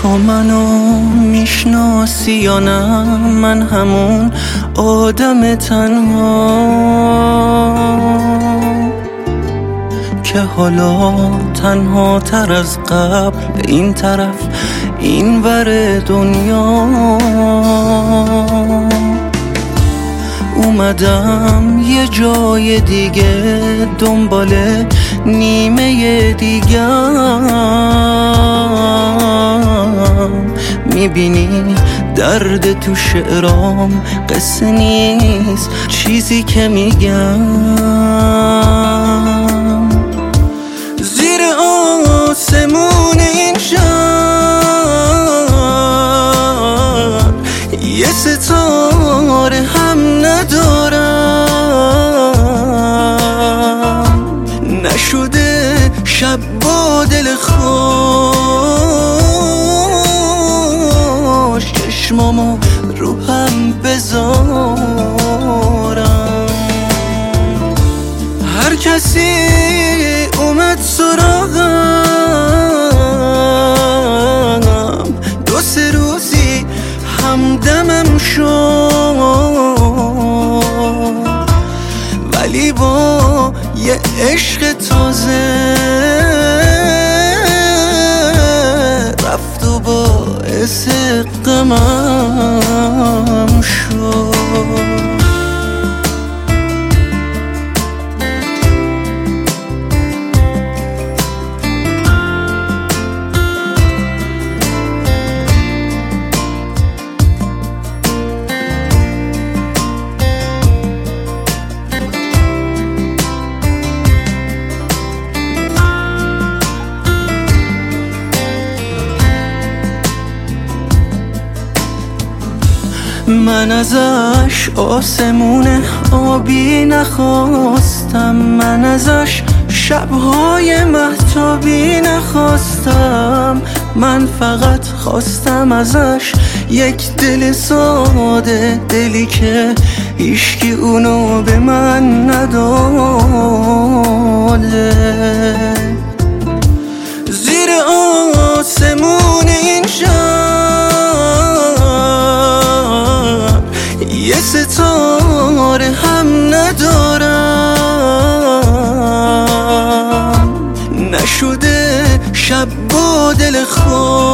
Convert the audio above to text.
تو منو میشناسی یا نه؟ من همون آدم تنها که حالا تنها تر از قبل این طرف این ور دنیا اومدم یه جای دیگه دنبال نیمه دیگم میبینی درد تو شعرام قصه نیست چیزی که میگم زیر آسمون این شهر یه ستاره هم ندارم نشده شب با دل خوش چشمامو رو هم بذارم هر کسی اومد سراغم دو سه روزی همدمم شد ولی با یه عشق تازه رفت و باعث غمم شد من ازش آسمون آبی نخواستم من ازش شبهای مهتابی نخواستم من فقط خواستم ازش یک دل ساده دلی که هیچکی اونو به من نداده زیر آسمون این شهر یه ستاره هم ندارم نشده شب با دل خوش